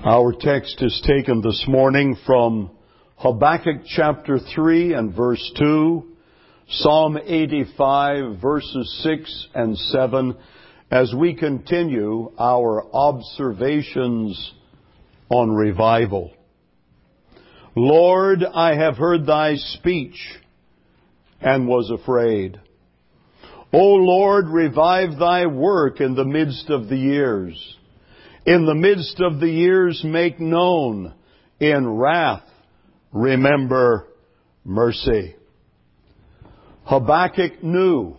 Our text is taken this morning from Habakkuk chapter 3 and verse 2, Psalm 85 verses 6 and 7, as we continue our observations on revival. Lord, I have heard thy speech and was afraid. O Lord, revive thy work in the midst of the years. In the midst of the years make known. In wrath remember mercy. Habakkuk knew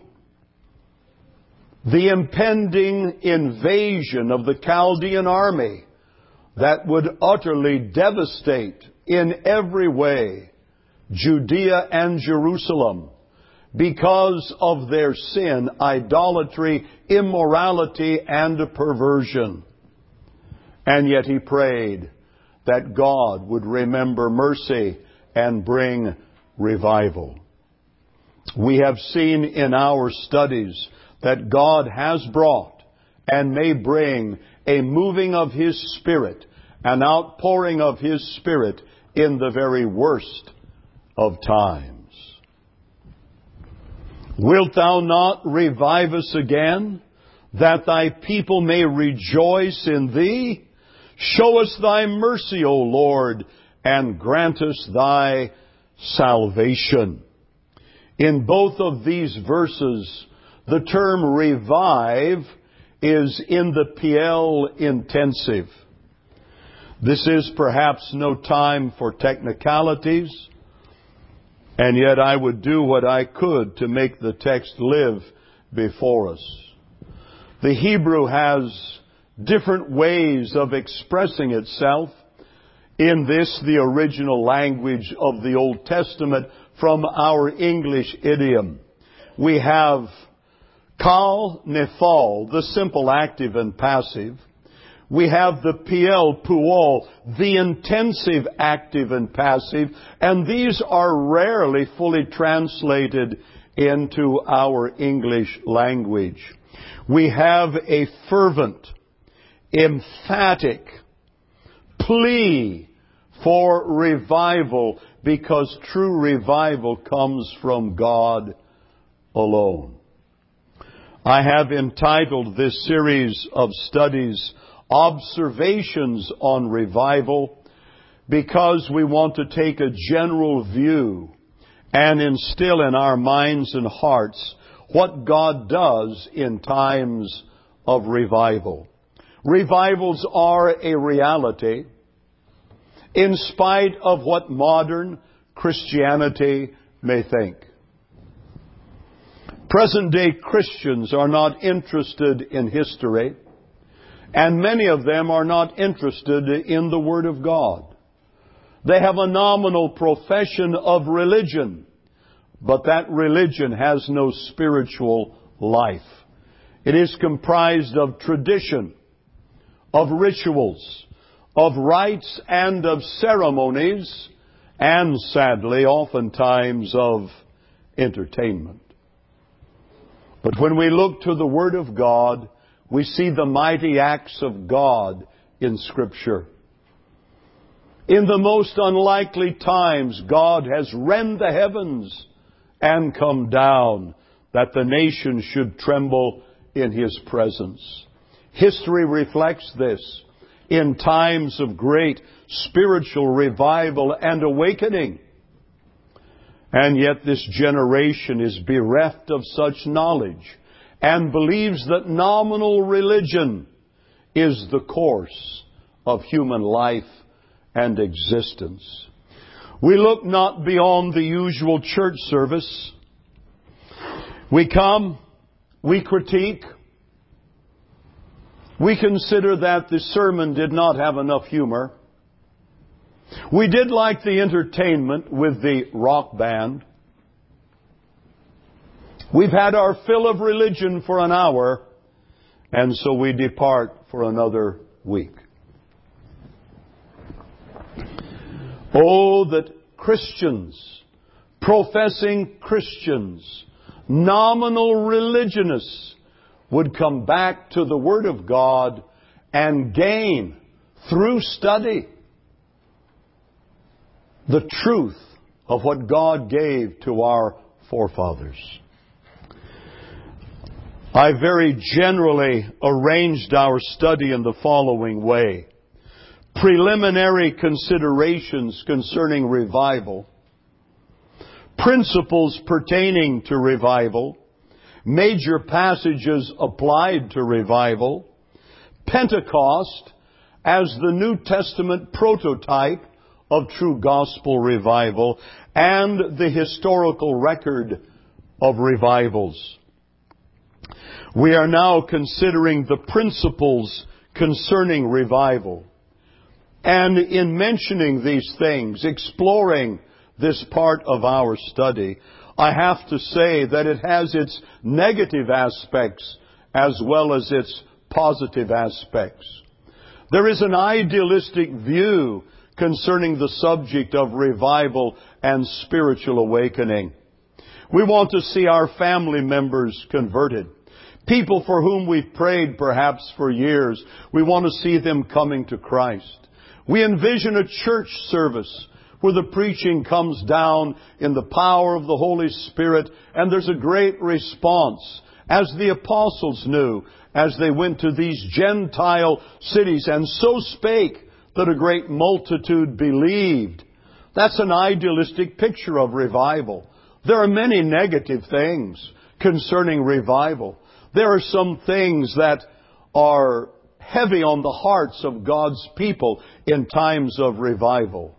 the impending invasion of the Chaldean army that would utterly devastate in every way Judea and Jerusalem because of their sin, idolatry, immorality, and perversion. And yet he prayed that God would remember mercy and bring revival. We have seen in our studies that God has brought and may bring a moving of His Spirit, an outpouring of His Spirit in the very worst of times. Wilt thou not revive us again, that thy people may rejoice in thee? Show us thy mercy, O Lord, and grant us thy salvation. In both of these verses, the term revive is in the Piel intensive. This is perhaps no time for technicalities, and yet I would do what I could to make the text live before us. The Hebrew has different ways of expressing itself in this, the original language of the Old Testament, from our English idiom. We have kal nephal, the simple active and passive. We have the piel puol, the intensive active and passive, and these are rarely fully translated into our English language. We have a fervent, emphatic plea for revival, because true revival comes from God alone. I have entitled this series of studies Observations on Revival, because we want to take a general view and instill in our minds and hearts what God does in times of revival. Revivals are a reality in spite of what modern Christianity may think. Present-day Christians are not interested in history, and many of them are not interested in the Word of God. They have a nominal profession of religion, but that religion has no spiritual life. It is comprised of tradition, of rituals, of rites and of ceremonies, and sadly, oftentimes of entertainment. But when we look to the Word of God, we see the mighty acts of God in Scripture. In the most unlikely times, God has rent the heavens and come down, that the nation should tremble in His presence. History reflects this in times of great spiritual revival and awakening. And yet this generation is bereft of such knowledge and believes that nominal religion is the course of human life and existence. We look not beyond the usual church service. We come, we critique, we consider that the sermon did not have enough humor. We did like the entertainment with the rock band. We've had our fill of religion for an hour, and so we depart for another week. Oh, that Christians, professing Christians, nominal religionists, would come back to the Word of God and gain through study, the truth of what God gave to our forefathers. I very generally arranged our study in the following way. Preliminary considerations concerning revival, principles pertaining to revival, major passages applied to revival, Pentecost as the New Testament prototype of true gospel revival, and the historical record of revivals. We are now considering the principles concerning revival. And in mentioning these things, exploring this part of our study, I have to say that it has its negative aspects as well as its positive aspects. There is an idealistic view concerning the subject of revival and spiritual awakening. We want to see our family members converted. People for whom we've prayed perhaps for years, we want to see them coming to Christ. We envision a church service where the preaching comes down in the power of the Holy Spirit, and there's a great response, as the apostles knew, as they went to these Gentile cities, and so spake that a great multitude believed. That's an idealistic picture of revival. There are many negative things concerning revival. There are some things that are heavy on the hearts of God's people in times of revival.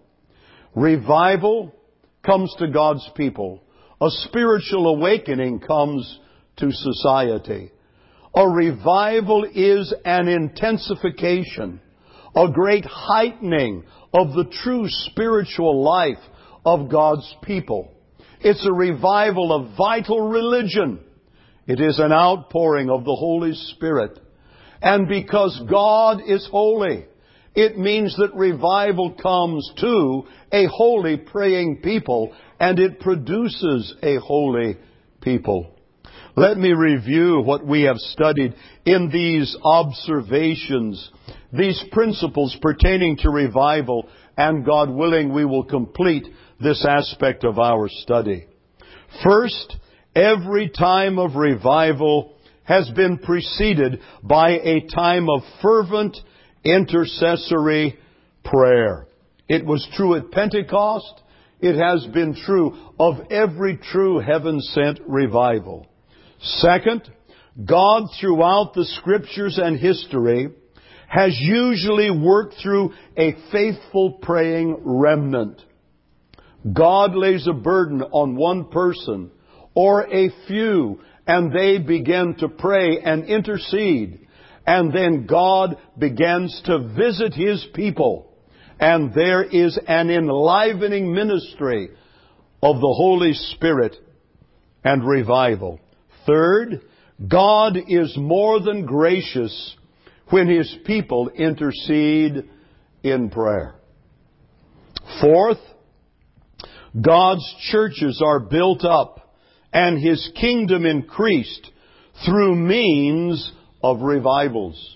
Revival comes to God's people. A spiritual awakening comes to society. A revival is an intensification, a great heightening of the true spiritual life of God's people. It's a revival of vital religion. It is an outpouring of the Holy Spirit. And because God is holy, it means that revival comes to a holy praying people, and it produces a holy people. Let me review what we have studied in these observations, these principles pertaining to revival, and God willing, we will complete this aspect of our study. First, every time of revival has been preceded by a time of fervent intercessory prayer. It was true at Pentecost. It has been true of every true heaven-sent revival. Second, God throughout the Scriptures and history has usually worked through a faithful praying remnant. God lays a burden on one person or a few, and they begin to pray and intercede. And then God begins to visit His people. And there is an enlivening ministry of the Holy Spirit and revival. Third, God is more than gracious when His people intercede in prayer. Fourth, God's churches are built up and His kingdom increased through means of revivals.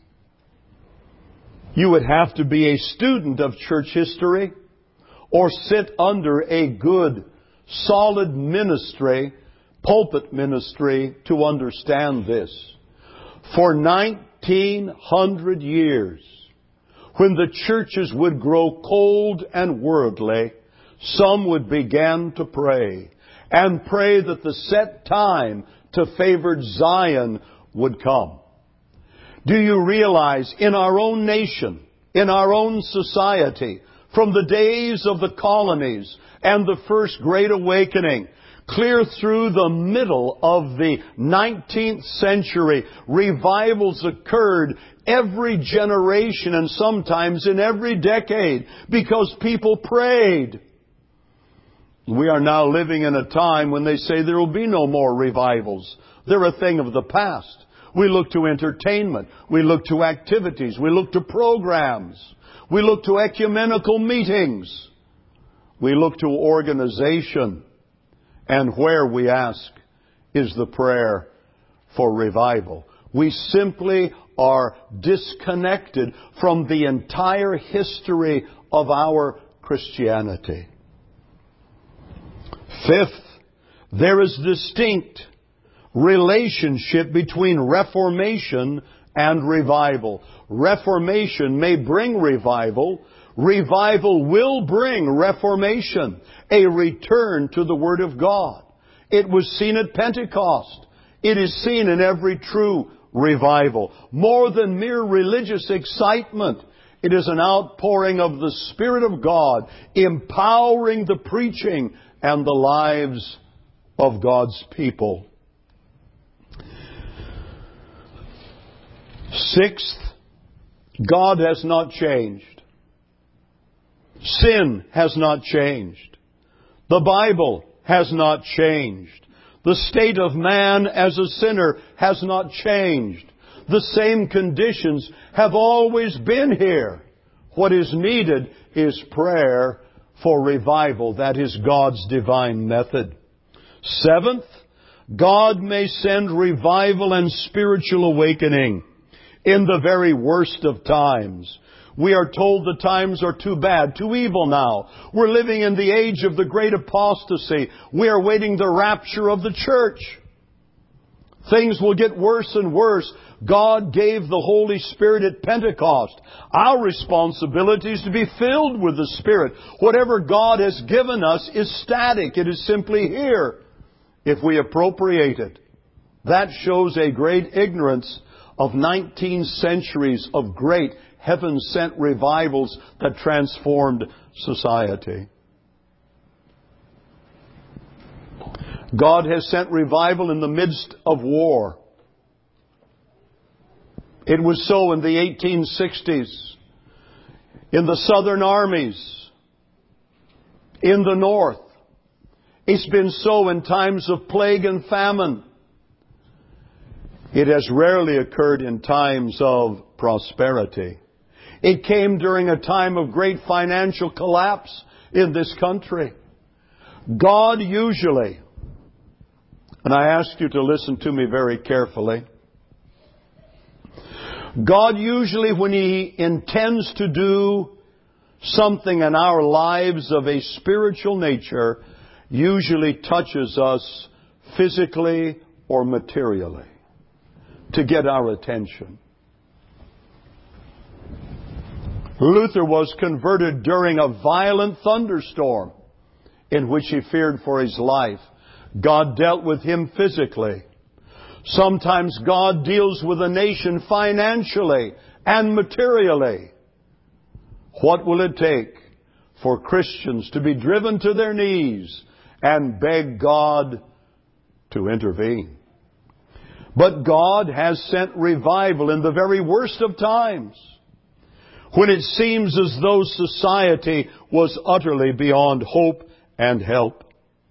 You would have to be a student of church history or sit under a good, solid ministry, pulpit ministry, to understand this. For 1900 years, when the churches would grow cold and worldly, some would begin to pray, and pray that the set time to favored Zion would come. Do you realize in our own nation, in our own society, from the days of the colonies and the first Great Awakening, clear through the middle of the 19th century, revivals occurred every generation and sometimes in every decade because people prayed. We are now living in a time when they say there will be no more revivals. They're a thing of the past. We look to entertainment. We look to activities. We look to programs. We look to ecumenical meetings. We look to organization. And where, we ask, is the prayer for revival? We simply are disconnected from the entire history of our Christianity. Fifth, there is distinct relationship between Reformation and revival. Reformation may bring revival. Revival will bring reformation, a return to the Word of God. It was seen at Pentecost. It is seen in every true revival. More than mere religious excitement, it is an outpouring of the Spirit of God, empowering the preaching and the lives of God's people. Sixth, God has not changed. Sin has not changed. The Bible has not changed. The state of man as a sinner has not changed. The same conditions have always been here. What is needed is prayer for revival. That is God's divine method. Seventh, God may send revival and spiritual awakening in the very worst of times. We are told the times are too bad, too evil now. We're living in the age of the great apostasy. We are waiting the rapture of the church. Things will get worse and worse. God gave the Holy Spirit at Pentecost. Our responsibility is to be filled with the Spirit. Whatever God has given us is static. It is simply here if we appropriate it. That shows a great ignorance of 19 centuries of great heaven-sent revivals that transformed society. God has sent revival in the midst of war. It was so in the 1860s, in the southern armies, in the north. It's been so in times of plague and famine. It has rarely occurred in times of prosperity. It came during a time of great financial collapse in this country. God usually, and I ask you to listen to me very carefully, God usually, when He intends to do something in our lives of a spiritual nature, usually touches us physically or materially to get our attention. Luther was converted during a violent thunderstorm in which he feared for his life. God dealt with him physically. Sometimes God deals with a nation financially and materially. What will it take for Christians to be driven to their knees and beg God to intervene? But God has sent revival in the very worst of times, when it seems as though society was utterly beyond hope and help.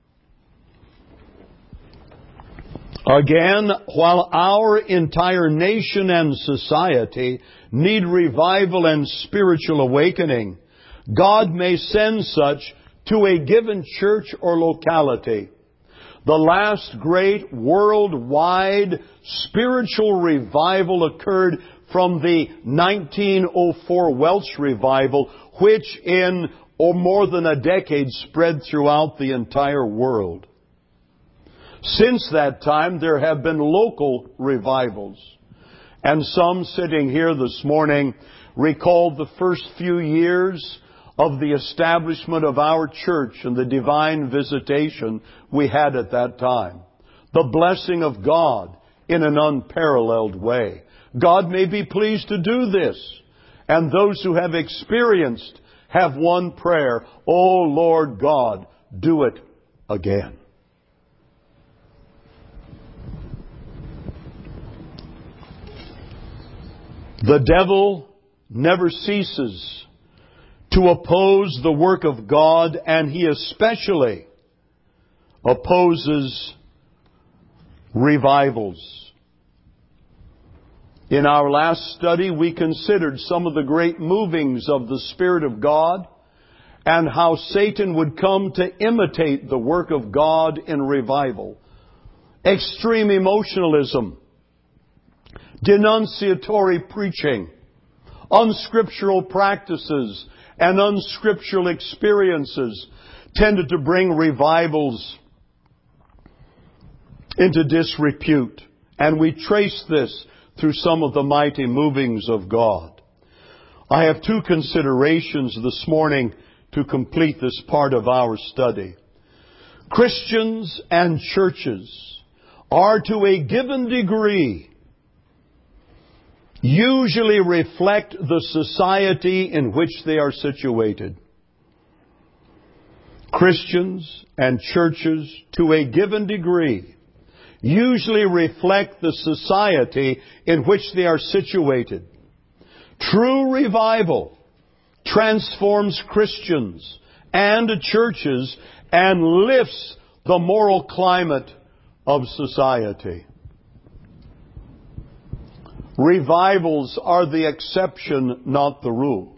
Again, while our entire nation and society need revival and spiritual awakening, God may send such to a given church or locality. The last great worldwide spiritual revival occurred from the 1904 Welsh revival, which in more than a decade spread throughout the entire world. Since that time, there have been local revivals. And some sitting here this morning recall the first few years of the establishment of our church and the divine visitation we had at that time. The blessing of God in an unparalleled way. God may be pleased to do this. And those who have experienced have one prayer: "Oh Lord God, do it again." The devil never ceases to oppose the work of God, and he especially opposes revivals. In our last study, we considered some of the great movings of the Spirit of God and how Satan would come to imitate the work of God in revival. Extreme emotionalism, denunciatory preaching, unscriptural practices, and unscriptural experiences tended to bring revivals into disrepute. And we trace this through some of the mighty movings of God. I have two considerations this morning to complete this part of our study. Christians and churches are to a given degree usually reflect the society in which they are situated. Christians and churches, to a given degree, usually reflect the society in which they are situated. True revival transforms Christians and churches and lifts the moral climate of society. Revivals are the exception, not the rule.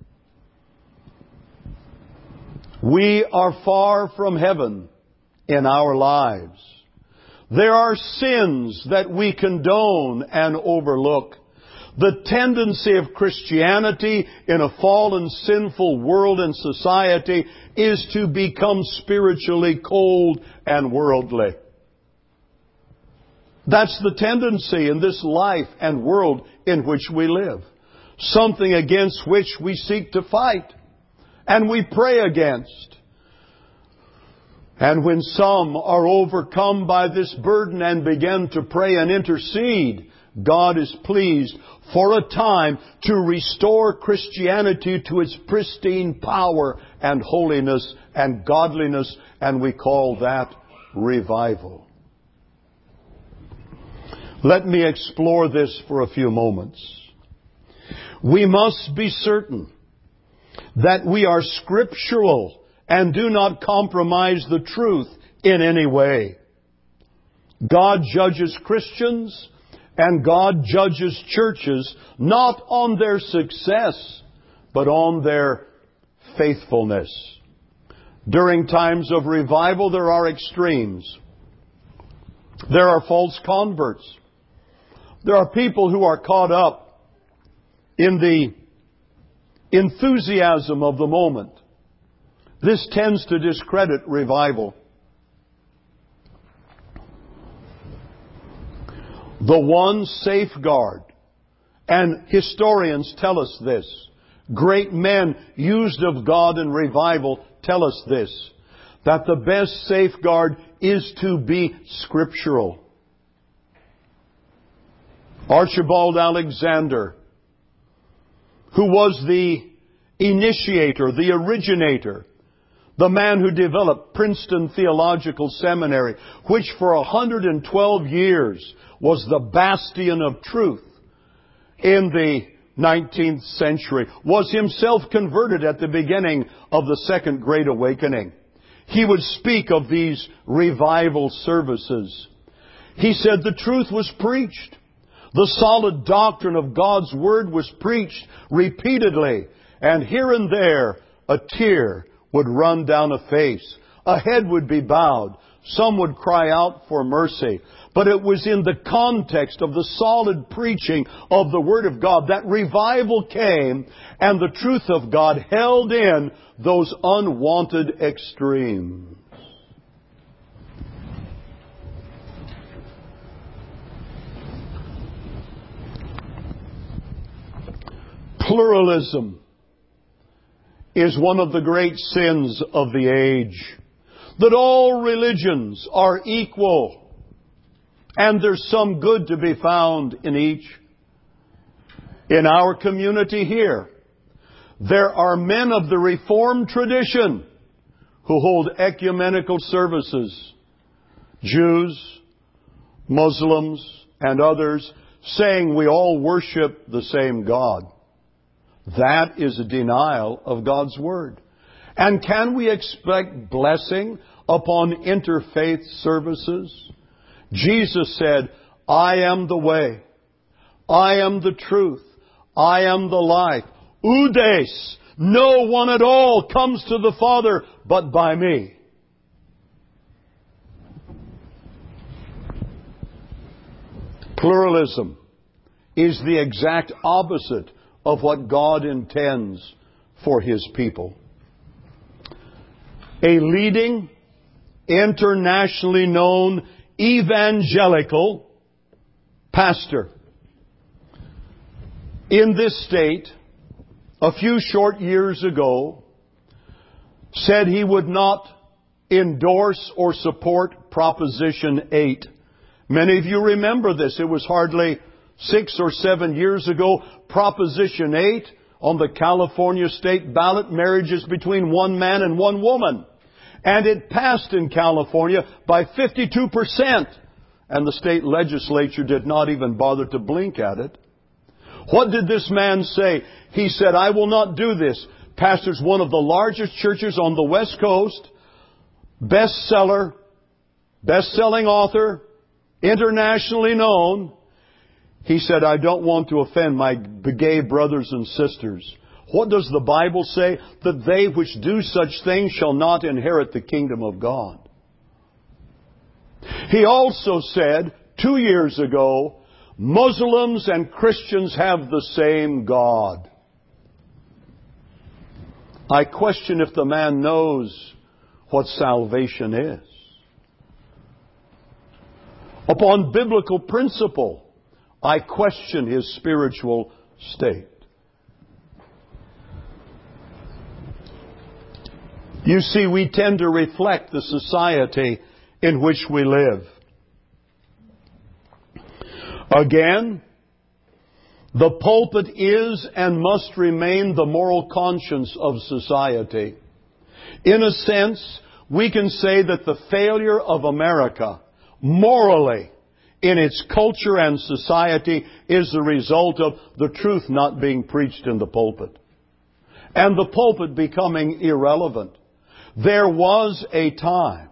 We are far from heaven in our lives. There are sins that we condone and overlook. The tendency of Christianity in a fallen, sinful world and society is to become spiritually cold and worldly. That's the tendency in this life and world in which we live. Something against which we seek to fight and we pray against. And when some are overcome by this burden and begin to pray and intercede, God is pleased for a time to restore Christianity to its pristine power and holiness and godliness, and we call that revival. Let me explore this for a few moments. We must be certain that we are scriptural and do not compromise the truth in any way. God judges Christians and God judges churches not on their success, but on their faithfulness. During times of revival, there are extremes. There are false converts. There are people who are caught up in the enthusiasm of the moment. This tends to discredit revival. The one safeguard, and historians tell us this, great men used of God in revival tell us this, that the best safeguard is to be scriptural. Archibald Alexander, who was the initiator, the originator, the man who developed Princeton Theological Seminary, which for 112 years was the bastion of truth in the 19th century, was himself converted at the beginning of the Second Great Awakening. He would speak of these revival services. He said the truth was preached. The solid doctrine of God's Word was preached repeatedly, and here and there a tear would run down a face. A head would be bowed. Some would cry out for mercy. But it was in the context of the solid preaching of the Word of God that revival came, and the truth of God held in those unwanted extremes. Pluralism is one of the great sins of the age. That all religions are equal, and there's some good to be found in each. In our community here, there are men of the Reformed tradition who hold ecumenical services. Jews, Muslims, and others, saying we all worship the same God. That is a denial of God's Word. And can we expect blessing upon interfaith services? Jesus said, I am the way, I am the truth, I am the life. Oudes, no one at all comes to the Father but by me. Pluralism is the exact opposite of what God intends for His people. A leading, internationally known evangelical pastor in this state a few short years ago said he would not endorse or support Proposition 8. Many of you remember this. It was hardly 6 or 7 years ago. Proposition 8 on the California state ballot, marriages between one man and one woman. And it passed in California by 52%. And the state legislature did not even bother to blink at it. What did this man say? He said, I will not do this. Pastors one of the largest churches on the West Coast, bestseller, best-selling author, internationally known. He said, I don't want to offend my gay brothers and sisters. What does the Bible say? That they which do such things shall not inherit the kingdom of God. He also said, 2 years ago, Muslims and Christians have the same God. I question if the man knows what salvation is. Upon biblical principle, I question his spiritual state. You see, we tend to reflect the society in which we live. Again, the pulpit is and must remain the moral conscience of society. In a sense, we can say that the failure of America, morally, in its culture and society, is the result of the truth not being preached in the pulpit. And the pulpit becoming irrelevant. There was a time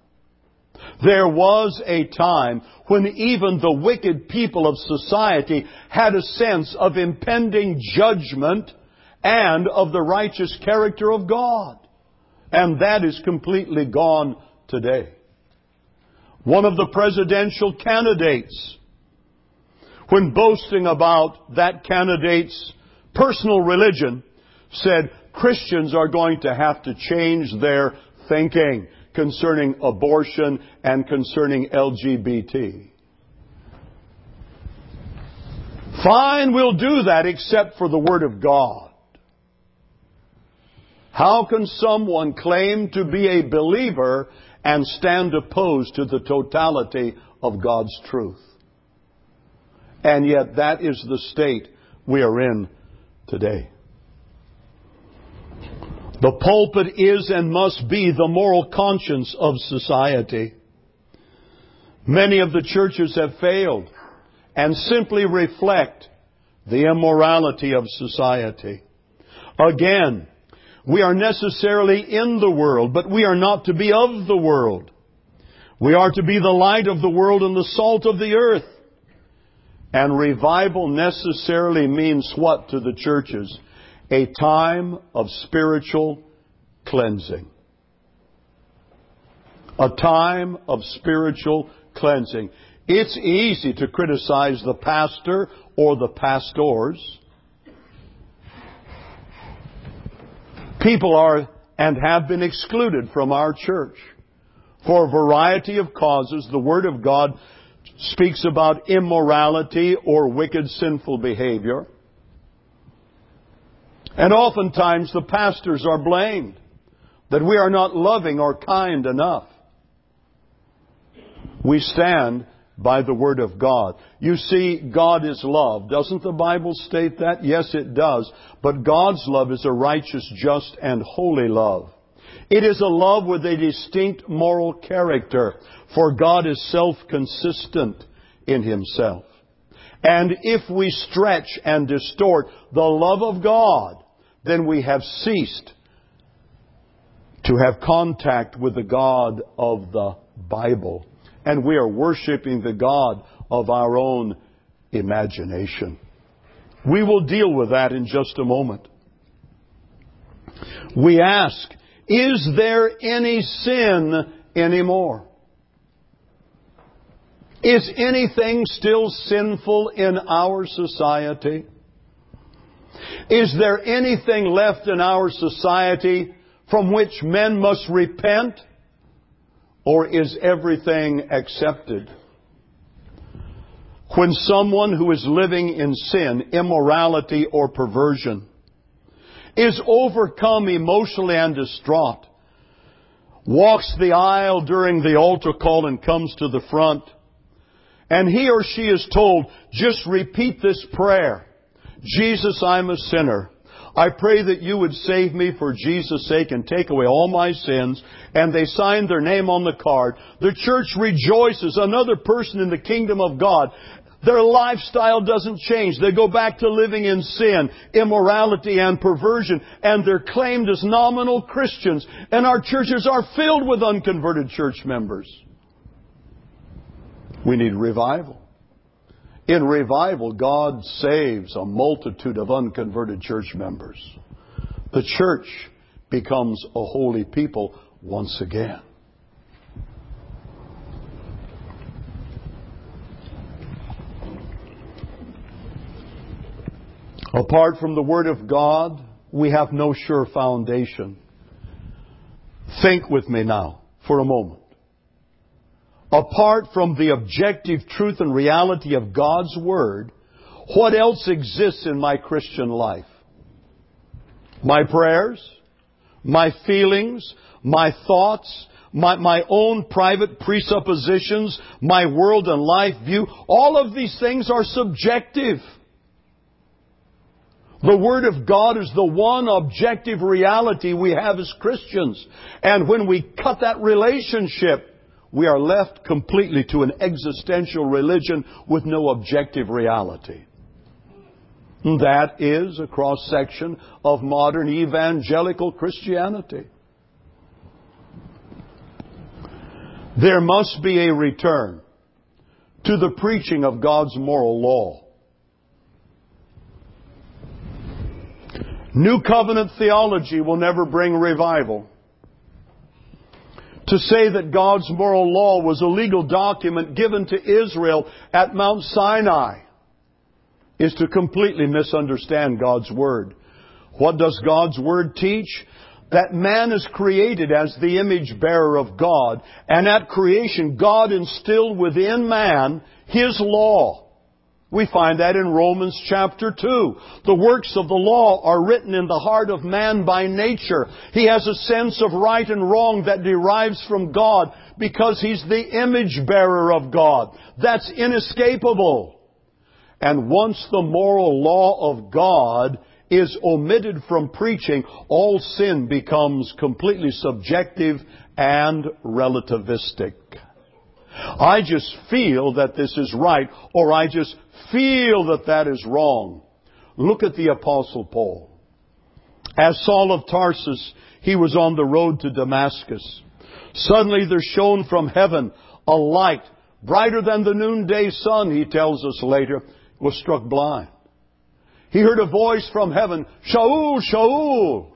when even the wicked people of society had a sense of impending judgment and of the righteous character of God. And that is completely gone today. One of the presidential candidates, when boasting about that candidate's personal religion, said Christians are going to have to change their thinking concerning abortion and concerning LGBT. Fine, we'll do that except for the Word of God. How can someone claim to be a believer and stand opposed to the totality of God's truth? And yet that is the state we are in today. The pulpit is and must be the moral conscience of society. Many of the churches have failed and simply reflect the immorality of society. Again, we are necessarily in the world, but we are not to be of the world. We are to be the light of the world and the salt of the earth. And revival necessarily means what to the churches? A time of spiritual cleansing. A time of spiritual cleansing. It's easy to criticize the pastor or the pastors. People are and have been excluded from our church for a variety of causes. The Word of God speaks about immorality or wicked, sinful behavior. And oftentimes the pastors are blamed that we are not loving or kind enough. We stand by the Word of God. You see, God is love. Doesn't the Bible state that? Yes, it does. But God's love is a righteous, just, and holy love. It is a love with a distinct moral character, for God is self-consistent in Himself. And if we stretch and distort the love of God, then we have ceased to have contact with the God of the Bible. And we are worshiping the God of our own imagination. We will deal with that in just a moment. We ask, is there any sin anymore? Is anything still sinful in our society? Is there anything left in our society from which men must repent? Or is everything accepted? When someone who is living in sin, immorality, or perversion is overcome emotionally and distraught, walks the aisle during the altar call and comes to the front, and he or she is told, just repeat this prayer. Jesus, I'm a sinner. I pray that you would save me for Jesus' sake and take away all my sins. And they sign their name on the card. The church rejoices. Another person in the kingdom of God. Their lifestyle doesn't change. They go back to living in sin, immorality, and perversion. And they're claimed as nominal Christians. And our churches are filled with unconverted church members. We need revival. In revival, God saves a multitude of unconverted church members. The church becomes a holy people once again. Apart from the Word of God, we have no sure foundation. Think with me now for a moment. Apart from the objective truth and reality of God's Word, what else exists in my Christian life? My prayers, my feelings, my thoughts, my own private presuppositions, my world and life view, all of these things are subjective. The Word of God is the one objective reality we have as Christians. And when we cut that relationship, we are left completely to an existential religion with no objective reality. That is a cross-section of modern evangelical Christianity. There must be a return to the preaching of God's moral law. New covenant theology will never bring revival. To say that God's moral law was a legal document given to Israel at Mount Sinai is to completely misunderstand God's Word. What does God's Word teach? That man is created as the image bearer of God, and at creation God instilled within man His law. We find that in Romans chapter 2. The works of the law are written in the heart of man by nature. He has a sense of right and wrong that derives from God because he's the image bearer of God. That's inescapable. And once the moral law of God is omitted from preaching, all sin becomes completely subjective and relativistic. I just feel that this is right, or I just feel that that is wrong. Look at the Apostle Paul. As Saul of Tarsus, he was on the road to Damascus. Suddenly there shone from heaven a light, brighter than the noonday sun, he tells us later, was struck blind. He heard a voice from heaven, Shaul, Shaul,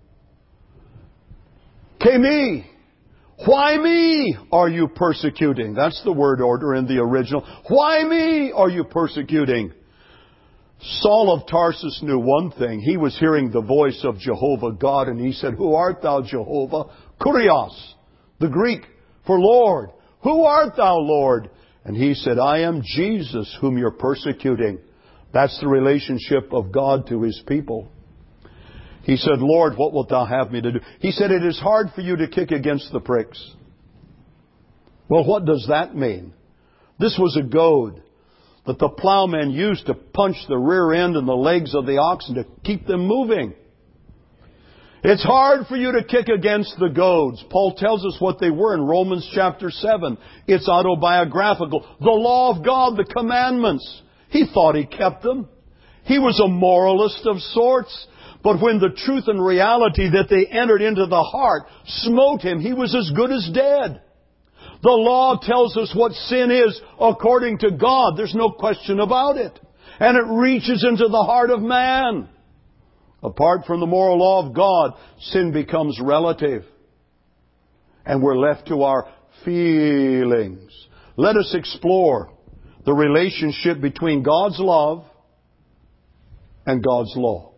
Kemi, why me are you persecuting? That's the word order in the original. Why me are you persecuting? Saul of Tarsus knew one thing. He was hearing the voice of Jehovah God, and he said, Who art thou, Jehovah? Kurios, the Greek for Lord. Who art thou, Lord? And he said, I am Jesus whom you're persecuting. That's the relationship of God to His people. He said, Lord, what wilt thou have me to do? He said, it is hard for you to kick against the pricks. Well, what does that mean? This was a goad that the plowmen used to punch the rear end and the legs of the oxen to keep them moving. It's hard for you to kick against the goads. Paul tells us what they were in Romans chapter 7. It's autobiographical. The law of God, the commandments. He thought he kept them. He was a moralist of sorts. But when the truth and reality that they entered into the heart smote him, he was as good as dead. The law tells us what sin is according to God. There's no question about it. And it reaches into the heart of man. Apart from the moral law of God, sin becomes relative. And we're left to our feelings. let us explore the relationship between God's love and God's law.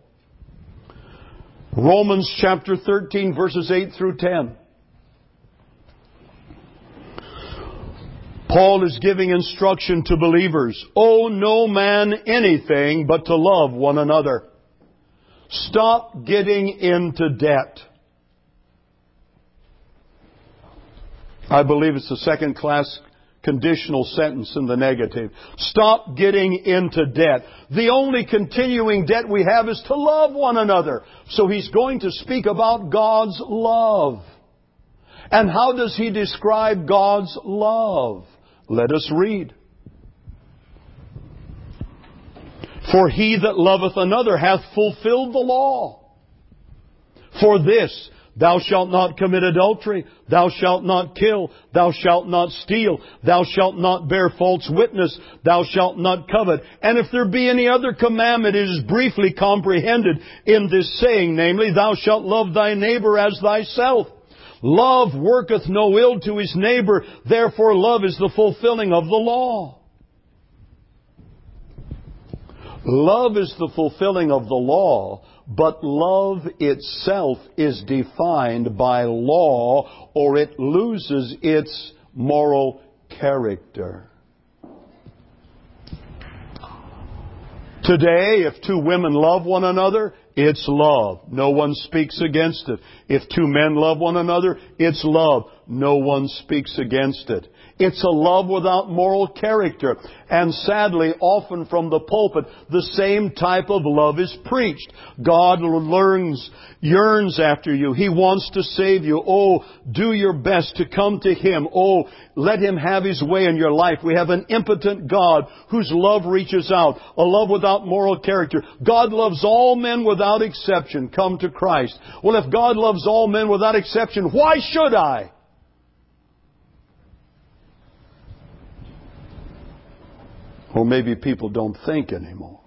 Romans chapter 13, verses 8 through 10. Paul is giving instruction to believers. Owe no man anything but to love one another. Stop getting into debt. I believe it's the second class conditional sentence in the negative. Stop getting into debt. The only continuing debt we have is to love one another. So he's going to speak about God's love. And how does he describe God's love? Let us read. For he that loveth another hath fulfilled the law. For this, thou shalt not commit adultery, thou shalt not kill, thou shalt not steal, thou shalt not bear false witness, thou shalt not covet. And if there be any other commandment, it is briefly comprehended in this saying, namely, thou shalt love thy neighbor as thyself. Love worketh no ill to his neighbor, therefore love is the fulfilling of the law. Love is the fulfilling of the law, but love itself is defined by law, or it loses its moral character. Today, if two women love one another, it's love. No one speaks against it. If two men love one another, it's love. No one speaks against it. It's a love without moral character. And sadly, often from the pulpit, the same type of love is preached. God yearns after you. He wants to save you. Oh, do your best to come to Him. Oh, let Him have His way in your life. We have an impotent God whose love reaches out. A love without moral character. God loves all men without exception. Come to Christ. Well, if God loves all men without exception, why should I? Or maybe people don't think anymore.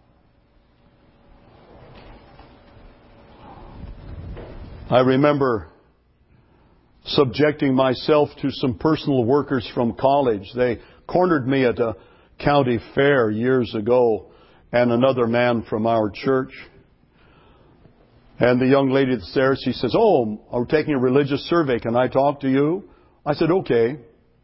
I remember subjecting myself to some personal workers from college. They cornered me at a county fair years ago, and another man from our church. And the young lady that's there, she says, "Oh, we're taking a religious survey. Can I talk to you?" I said, "Okay."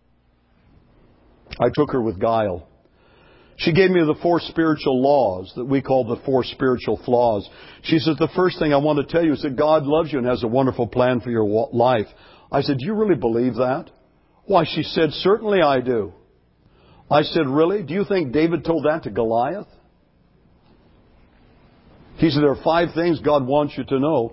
I took her with guile. She gave me the 4 spiritual laws that we call the 4 spiritual flaws. She says, "The first thing I want to tell you is that God loves you and has a wonderful plan for your life." I said, "Do you really believe that?" "Why," she said, "certainly I do." I said, "Really? Do you think David told that to Goliath?" He said, "There are 5 things God wants you to know."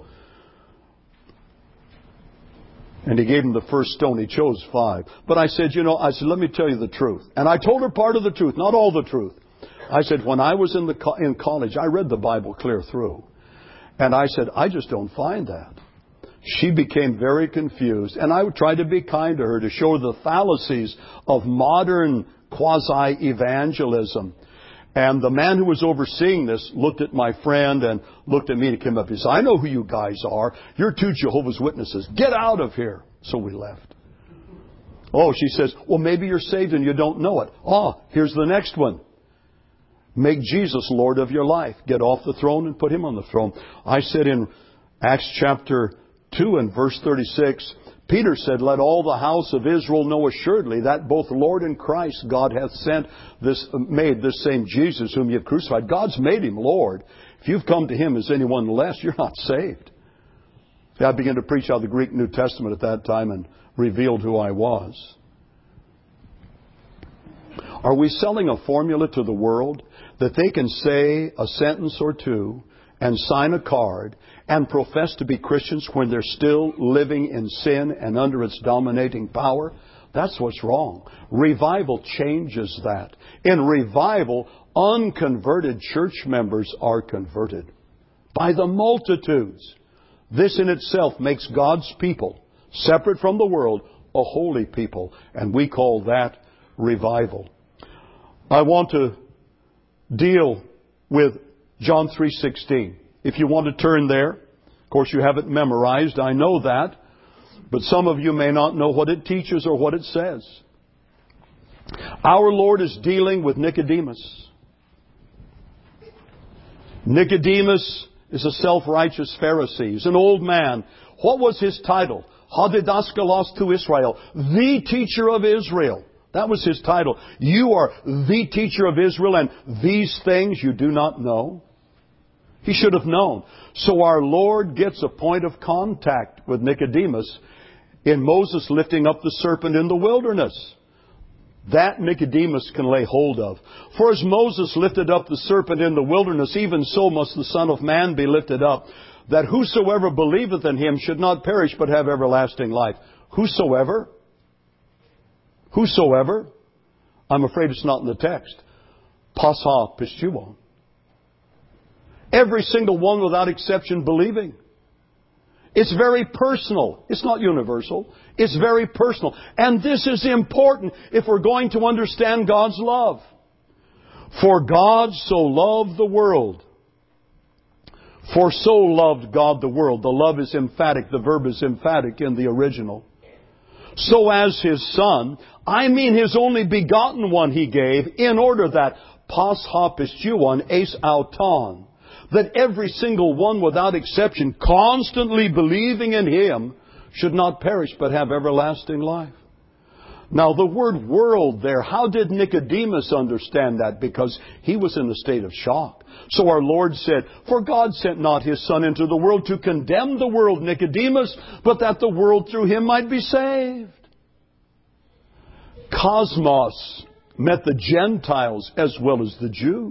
And he gave him the first stone. He chose 5. But I said, let me tell you the truth. And I told her part of the truth, not all the truth. I said, when I was in college, I read the Bible clear through. And I said, I just don't find that. She became very confused. And I tried to be kind to her to show the fallacies of modern quasi-evangelism. And the man who was overseeing this looked at my friend and looked at me and came up. He said, "I know who you guys are. You're 2 Jehovah's Witnesses. Get out of here." So we left. Oh, she says, "Well, maybe you're saved and you don't know it." Oh, here's the next one. Make Jesus Lord of your life. Get off the throne and put Him on the throne. I said in Acts chapter 2 and verse 36, Peter said, "Let all the house of Israel know assuredly that both Lord and Christ God hath made this same Jesus whom you have crucified." God's made Him Lord. If you've come to Him as anyone less, you're not saved. I began to preach out of the Greek New Testament at that time and revealed who I was. Are we selling a formula to the world that they can say a sentence or two and sign a card and profess to be Christians when they're still living in sin and under its dominating power? That's what's wrong. Revival changes that. In revival, unconverted church members are converted by the multitudes. This in itself makes God's people, separate from the world, a holy people. And we call that revival. I want to deal with John 3:16. If you want to turn there, of course you have it memorized, I know that, but some of you may not know what it teaches or what it says. Our Lord is dealing with Nicodemus. Nicodemus is a self-righteous Pharisee. He's an old man. What was his title? Hadidaskalos to Israel. The teacher of Israel. That was his title. You are the teacher of Israel, and these things you do not know. He should have known. So our Lord gets a point of contact with Nicodemus in Moses lifting up the serpent in the wilderness. That Nicodemus can lay hold of. For as Moses lifted up the serpent in the wilderness, even so must the Son of Man be lifted up, that whosoever believeth in him should not perish but have everlasting life. Whosoever? Whosoever? I'm afraid it's not in the text. Pasa pistuon. Every single one without exception believing. It's very personal. It's not universal. It's very personal. And this is important if we're going to understand God's love. For God so loved the world. For so loved God the world. The love is emphatic. The verb is emphatic in the original. So as His Son, I mean His only begotten one He gave, in order that pas hapistuon eis auton, that every single one without exception, constantly believing in Him, should not perish but have everlasting life. Now the word world there, how did Nicodemus understand that? Because he was in a state of shock. So our Lord said, for God sent not His Son into the world to condemn the world, Nicodemus, but that the world through Him might be saved. Cosmos meant the Gentiles as well as the Jews.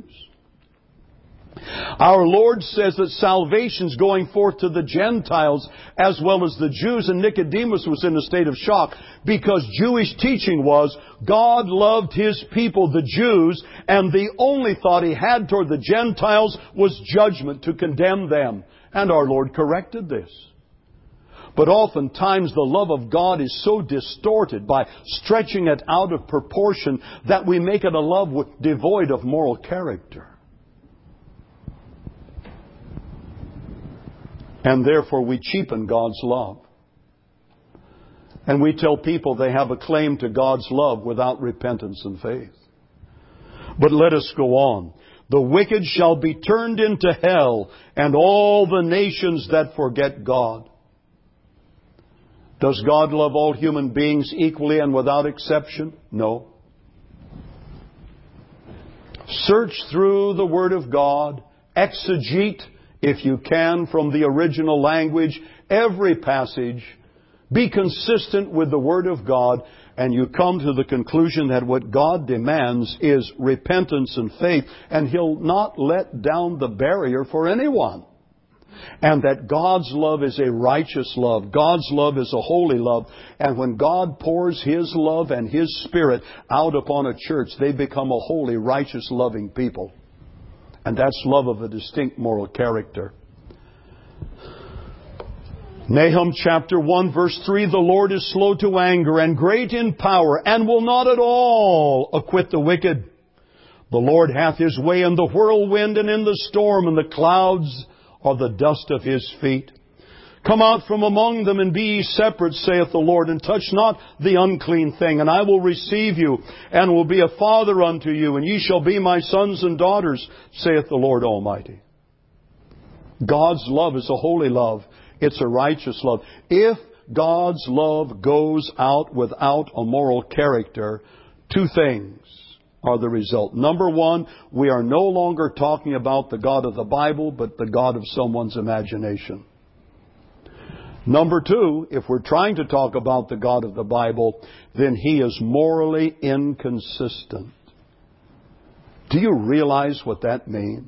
Our Lord says that salvation's going forth to the Gentiles as well as the Jews, and Nicodemus was in a state of shock because Jewish teaching was God loved His people, the Jews, and the only thought He had toward the Gentiles was judgment, to condemn them. And our Lord corrected this. But oftentimes the love of God is so distorted by stretching it out of proportion that we make it a love devoid of moral character. And therefore we cheapen God's love. And we tell people they have a claim to God's love without repentance and faith. But let us go on. The wicked shall be turned into hell, and all the nations that forget God. Does God love all human beings equally and without exception? No. Search through the Word of God, exegete, if you can, from the original language, every passage. Be consistent with the Word of God, and you come to the conclusion that what God demands is repentance and faith, and He'll not let down the barrier for anyone. And that God's love is a righteous love. God's love is a holy love. And when God pours His love and His Spirit out upon a church, they become a holy, righteous, loving people. And that's love of a distinct moral character. Nahum chapter 1 verse 3, the Lord is slow to anger and great in power, and will not at all acquit the wicked. The Lord hath His way in the whirlwind and in the storm, and the clouds are the dust of His feet. Come out from among them and be ye separate, saith the Lord, and touch not the unclean thing, and I will receive you, and will be a father unto you, and ye shall be my sons and daughters, saith the Lord Almighty. God's love is a holy love. It's a righteous love. If God's love goes out without a moral character, two things are the result. Number one, we are no longer talking about the God of the Bible, but the God of someone's imagination. Number two, if we're trying to talk about the God of the Bible, then He is morally inconsistent. Do you realize what that means?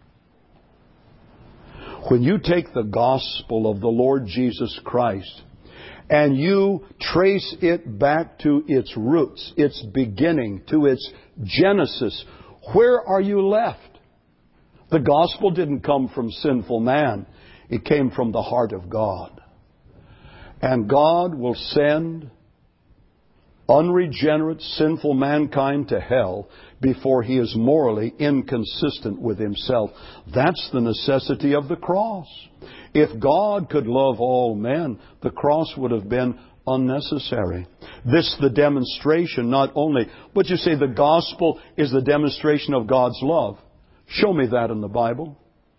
When you take the gospel of the Lord Jesus Christ and you trace it back to its roots, its beginning, to its genesis, where are you left? The gospel didn't come from sinful man. It came from the heart of God. And God will send unregenerate, sinful mankind to hell before He is morally inconsistent with Himself. That's the necessity of the cross. If God could love all men, the cross would have been unnecessary. This the demonstration not only, but you say the gospel is the demonstration of God's love. Show me that in the Bible.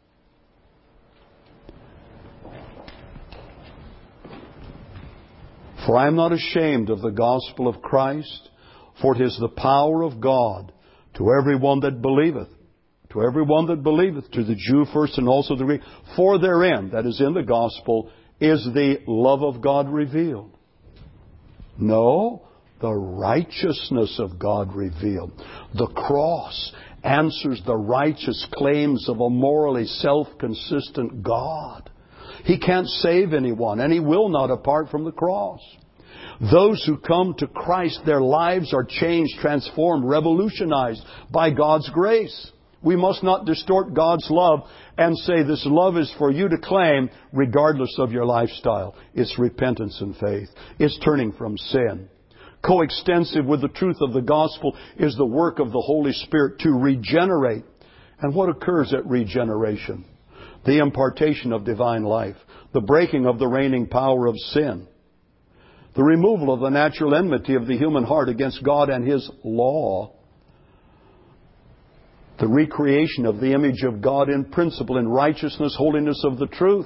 For I am not ashamed of the gospel of Christ, for it is the power of God to everyone that believeth. To everyone that believeth, to the Jew first and also the Greek. For therein, that is in the gospel, is the love of God revealed. No, the righteousness of God revealed. The cross answers the righteous claims of a morally self-consistent God. He can't save anyone, and He will not apart from the cross. Those who come to Christ, their lives are changed, transformed, revolutionized by God's grace. We must not distort God's love and say this love is for you to claim regardless of your lifestyle. It's repentance and faith. It's turning from sin. Coextensive with the truth of the gospel is the work of the Holy Spirit to regenerate. And what occurs at regeneration? The impartation of divine life, the breaking of the reigning power of sin, the removal of the natural enmity of the human heart against God and His law, the recreation of the image of God in principle, in righteousness, holiness of the truth,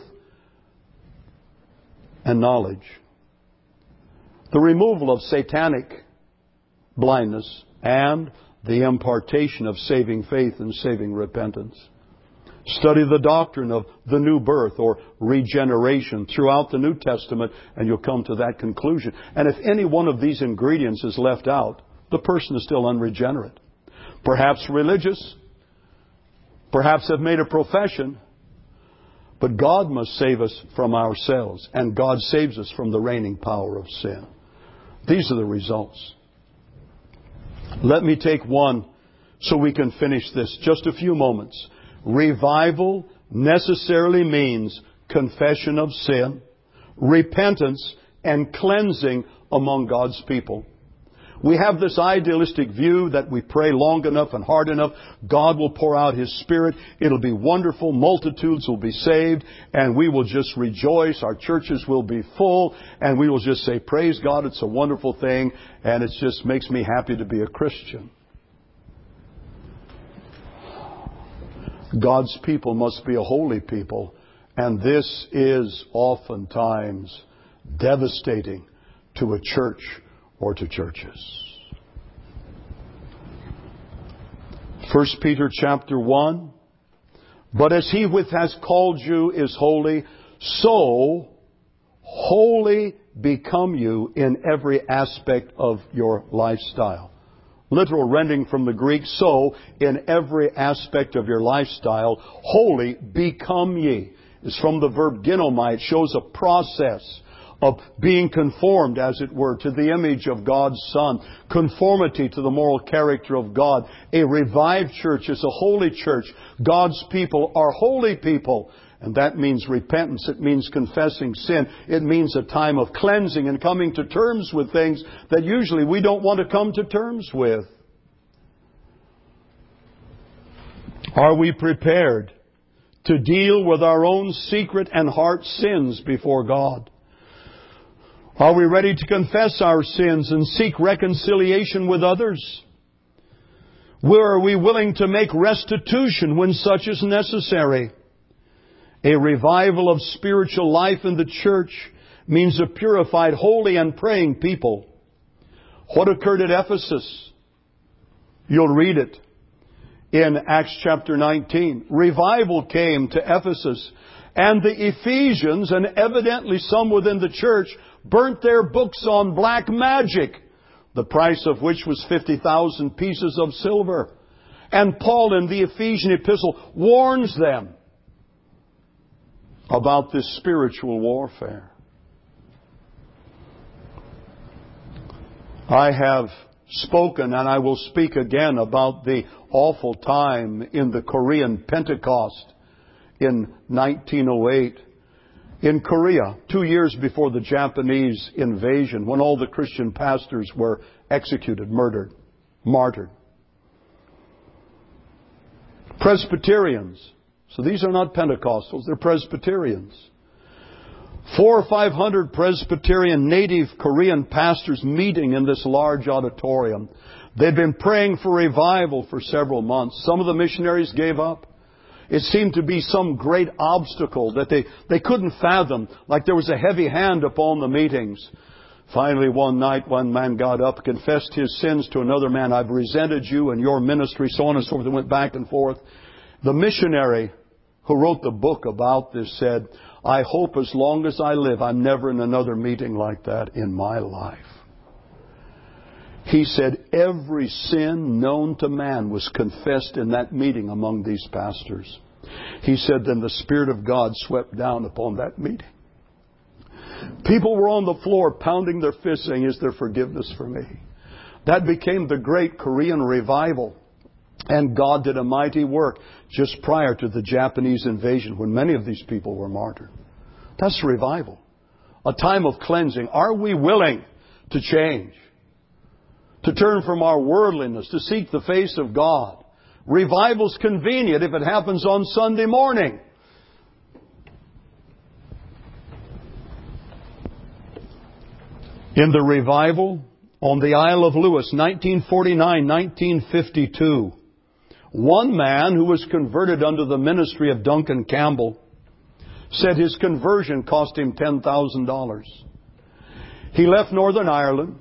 and knowledge. The removal of satanic blindness and the impartation of saving faith and saving repentance. Study the doctrine of the new birth or regeneration throughout the New Testament and you'll come to that conclusion. And if any one of these ingredients is left out, the person is still unregenerate. Perhaps religious, perhaps have made a profession, but God must save us from ourselves, and God saves us from the reigning power of sin. These are the results. Let me take one so we can finish this. Just a few moments. Revival necessarily means confession of sin, repentance, and cleansing among God's people. We have this idealistic view that we pray long enough and hard enough, God will pour out His Spirit. It'll be wonderful. Multitudes will be saved, and we will just rejoice. Our churches will be full, and we will just say, praise God, it's a wonderful thing, and it just makes me happy to be a Christian. God's people must be a holy people, and this is oftentimes devastating to a church or to churches. 1 Peter chapter 1. But as He which has called you is holy, so holy become you in every aspect of your lifestyle. Literal rendering from the Greek, so in every aspect of your lifestyle, holy become ye. It's from the verb ginomai. It shows a process of being conformed, as it were, to the image of God's Son. Conformity to the moral character of God. A revived church is a holy church. God's people are holy people. And that means repentance. It means confessing sin. It means a time of cleansing and coming to terms with things that usually we don't want to come to terms with. Are we prepared to deal with our own secret and heart sins before God? Are we ready to confess our sins and seek reconciliation with others? Where are we willing to make restitution when such is necessary? A revival of spiritual life in the church means a purified, holy, and praying people. What occurred at Ephesus? You'll read it in Acts chapter 19. Revival came to Ephesus, and the Ephesians, and evidently some within the church, burnt their books on black magic, the price of which was 50,000 pieces of silver. And Paul in the Ephesian epistle warns them about this spiritual warfare. I have spoken, and I will speak again, about the awful time in the Korean Pentecost in 1908. In Korea, 2 years before the Japanese invasion, when all the Christian pastors were executed, murdered, martyred. Presbyterians, so these are not Pentecostals, they're Presbyterians, 400 or 500 Presbyterian native Korean pastors meeting in this large auditorium. They'd been praying for revival for several months. Some of the missionaries gave up. It seemed to be some great obstacle that they couldn't fathom, like there was a heavy hand upon the meetings. Finally, one night, one man got up, confessed his sins to another man. I've resented you and your ministry, so on and so forth. They went back and forth. The missionary who wrote the book about this said, I hope as long as I live, I'm never in another meeting like that in my life. He said every sin known to man was confessed in that meeting among these pastors. He said then the Spirit of God swept down upon that meeting. People were on the floor pounding their fists saying, is there forgiveness for me? That became the great Korean revival. And God did a mighty work just prior to the Japanese invasion when many of these people were martyred. That's revival. A time of cleansing. Are we willing to change? To turn from our worldliness, to seek the face of God. Revival's convenient if it happens on Sunday morning. In the revival on the Isle of Lewis, 1949-1952, one man who was converted under the ministry of Duncan Campbell said his conversion cost him $10,000. He left Northern Ireland.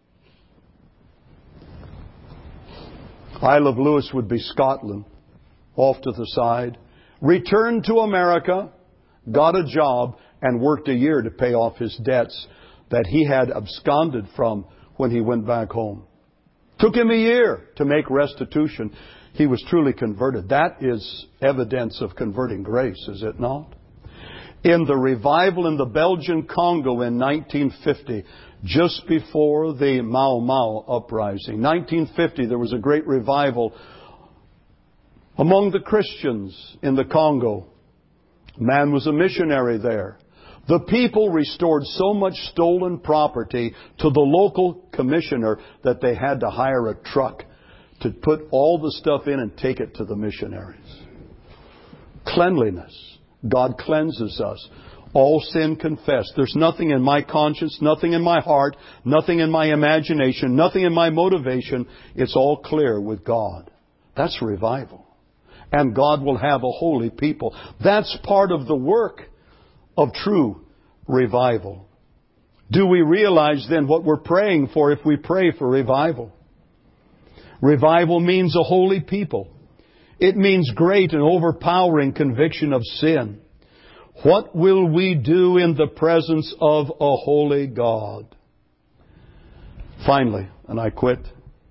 Isle of Lewis would be Scotland, off to the side. Returned to America, got a job, and worked a year to pay off his debts that he had absconded from when he went back home. Took him a year to make restitution. He was truly converted. That is evidence of converting grace, is it not? In the revival in the Belgian Congo in 1950, just before the Mau Mau uprising, 1950, there was a great revival among the Christians in the Congo. Man was a missionary there. The people restored so much stolen property to the local commissioner that they had to hire a truck to put all the stuff in and take it to the missionaries. Cleanliness. God cleanses us. All sin confessed. There's nothing in my conscience, nothing in my heart, nothing in my imagination, nothing in my motivation. It's all clear with God. That's revival. And God will have a holy people. That's part of the work of true revival. Do we realize then what we're praying for if we pray for revival? Revival means a holy people. It means great and overpowering conviction of sin. What will we do in the presence of a holy God? Finally, and I quit.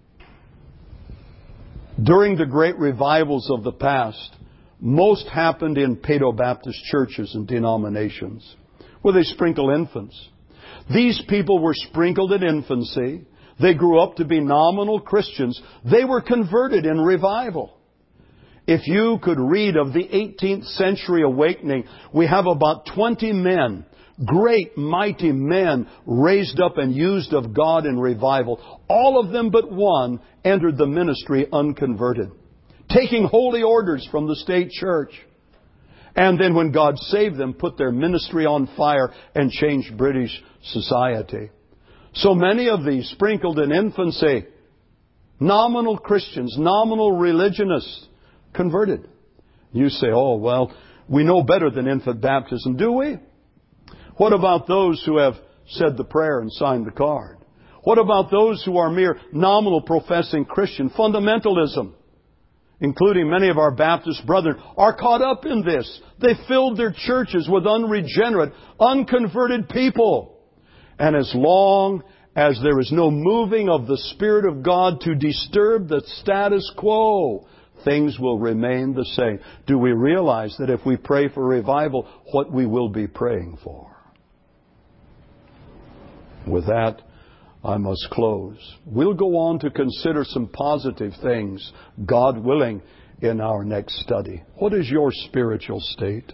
During the great revivals of the past, most happened in Paedo-Baptist churches and denominations, where they sprinkle infants. These people were sprinkled in infancy. They grew up to be nominal Christians. They were converted in revival. If you could read of the 18th century awakening, we have about 20 men, great mighty men, raised up and used of God in revival. All of them but one entered the ministry unconverted, taking holy orders from the state church. And then when God saved them, put their ministry on fire and changed British society. So many of these sprinkled in infancy, nominal Christians, nominal religionists, converted. You say, oh, well, we know better than infant baptism, do we? What about those who have said the prayer and signed the card? What about those who are mere nominal professing Christian? Fundamentalism, including many of our Baptist brethren, are caught up in this. They filled their churches with unregenerate, unconverted people. And as long as there is no moving of the Spirit of God to disturb the status quo, things will remain the same. Do we realize that if we pray for revival, what we will be praying for? With that, I must close. We'll go on to consider some positive things, God willing, in our next study. What is your spiritual state?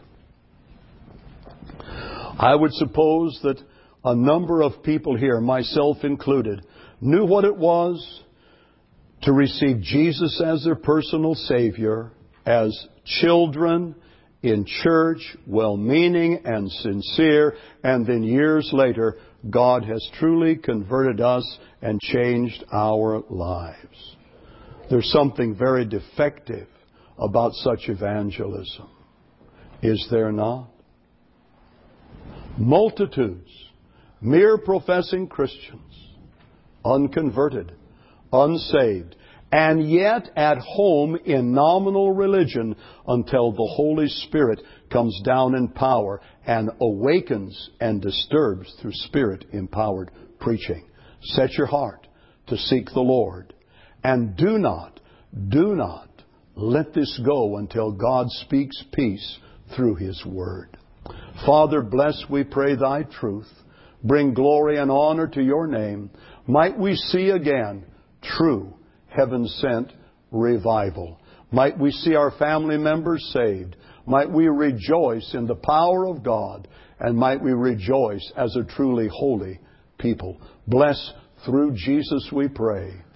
I would suppose that a number of people here, myself included, knew what it was to receive Jesus as their personal Savior as children in church, well-meaning and sincere, and then years later, God has truly converted us and changed our lives. There's something very defective about such evangelism. Is there not? Multitudes, mere professing Christians, unconverted, unsaved, and yet at home in nominal religion until the Holy Spirit comes down in power and awakens and disturbs through Spirit-empowered preaching. Set your heart to seek the Lord. And do not let this go until God speaks peace through His Word. Father, bless, we pray, Thy truth. Bring glory and honor to Your name. Might we see again true heaven-sent revival. Might we see our family members saved. Might we rejoice in the power of God. And might we rejoice as a truly holy people. Bless through Jesus, we pray.